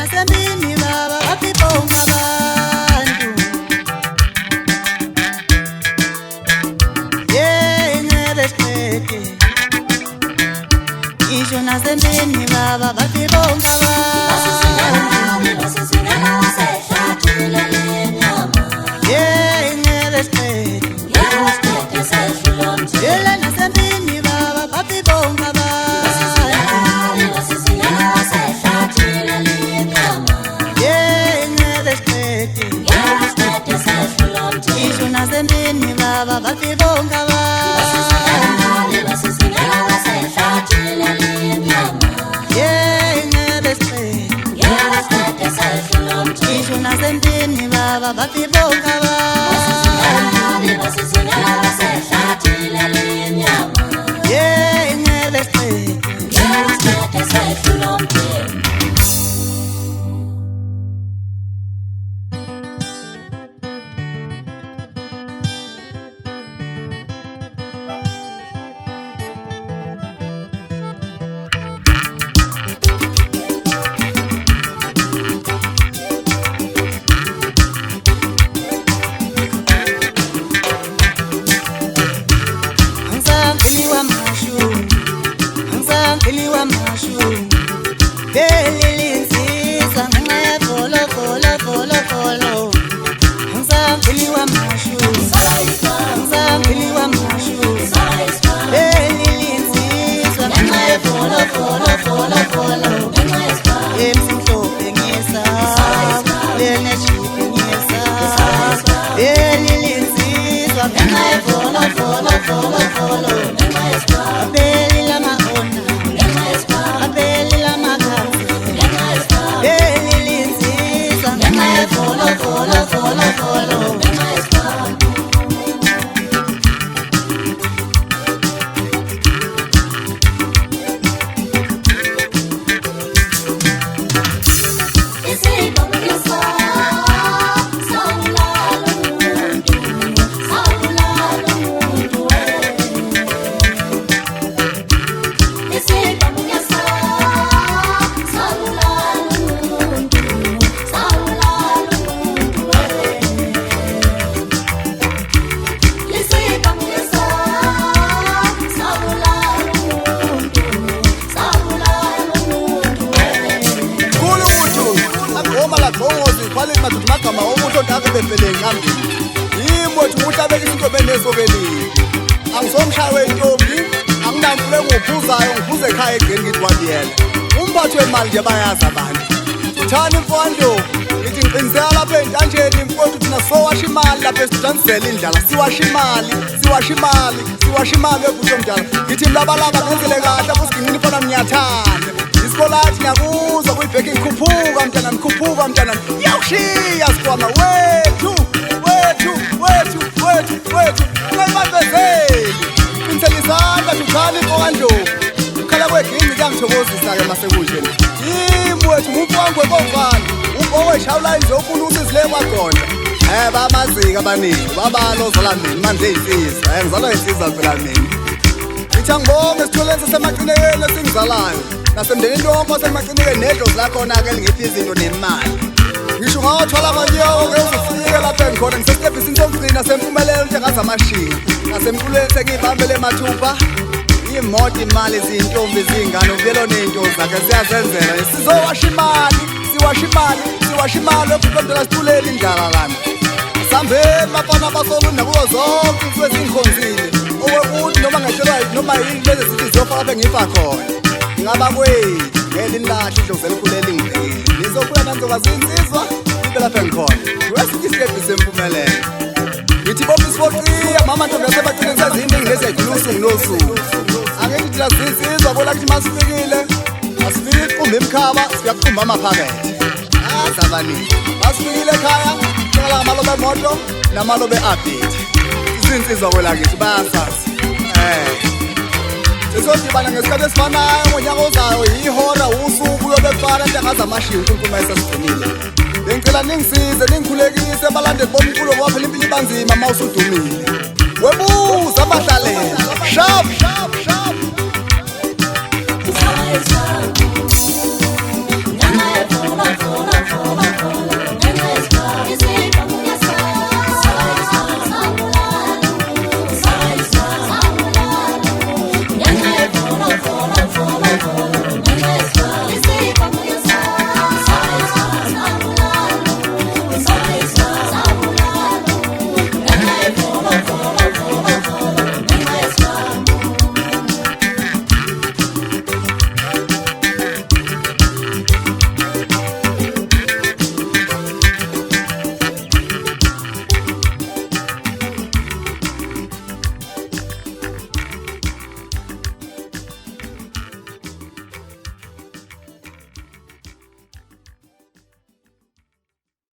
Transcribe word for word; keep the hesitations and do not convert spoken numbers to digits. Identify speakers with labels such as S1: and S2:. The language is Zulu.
S1: nasembini baba bafibonga abantu. Yeah, ngebe siqede. Ngisho nasembini baba bafibonga abantu. Yeah, ngebe siqede. Yela nasembini baba bafibonga abantu. Nasembini baba bafibonga abantu. Yeah, ngebe siqede. Ngisho nasembini baba bafibonga abantu. Yeah, ngebe siqede. Ngiliwa mashu belilinsiza ngenxa yevolo volo volo volo. Ngiliwa mashu ngiliwa mashu belilinsiza ngenxa yevolo volo volo volo. Emhlophe ngiyesa leneshipe ngiyesa belilinsiza ngenxa yevolo volo volo volo. Follow, follow, follow. Kwale madudu magama omuntu ontaze befele ngambini. Yimothi umuntu abeke into benezobelini. Angisomshaya wentombi, anginamfule ngophuzayo ngiphuze ekhaya egeni ngithi wabiyela. Umphathi wemali nje bayazi abantu. Uthani mfondo? Ngithi ngiqiniseka lapha entanjeni mfondo thina sowasha imali lapha esidanisela indlala. Siwasha imali, siwasha imali, siwasha imali ebutho mdala. Ngithi mlabalaba ngenzele kahle lapho sigingini mfana ngiyathanda. Isikolathi ngiyakuzwa kuyibheki ngikhuphuka mntana ngikhuphuka mntana ngiyawushiya sikwama wethu wethu wethu wethu wethu ungayibambezeli intselisanda tukhali mfowandlovu ukhala kwegini kuyangithokozisa-ke masekunje yimi wethu ngumfowangwe kofana umfoweshawula nje ufuna usizile kwagonda um bamazika abaningi babalozala mina manje ey'nsiza um ngizalwa y'nsiza phela mina ngithi angibonge esitholeni sasemacinekeni esingizalayo nasemndenini wonke wasemacinekeni nedlozi lakhona-ke lingiphi izinto nemali ngisho ungawathwala amanyawo-ke uzofike lapha engikhona ngisesitebhisini sokugcina sempumelelo njengazamashini nasemculweni sengiyibambele mathupha iy'moto imali ziyintombi ziyingane ubuyelo ney'nto zakhe siyazenzela sizowasha imali siwasha imali siwasha imali okuqondela sithuleli indlala lana sambeni bafana basolu nakuwo zonke into ezingikhonzile okwekuthi noma ngeshelwa noma yini lezi zithi ziyofa lapha engifa khona ngaba kwethu ngeli nilahle idlozi elikhuleli ngibhekile nizokhula nanzokwazi insizwa ibe lapha engikhona wesithi isikebhi sempumelelo ngithi bobisi boqiya mama ntombi yasebaqineni sezinto engingeziyayigcina usuku nosuku ake ngithi lasinsizwa kola kuthi masifikile asifike iqumba emkhaba siyakuqumba amaphakethe azabaningi basifikile ekhaya ngala amalobe emoto namalobe update izinsizwa kola kithi bayasazi eh sizodibana ngesikhathi esifanayo ngonyaka ozayo yihora usuku uyobefana njengazamashini uNkulunkulu mayesesigcinile bengicela ningisize ningikhulekise abalandeli bomculo ngoba phela impilo ibanzima uma usudumile webuza abahlalela shap shap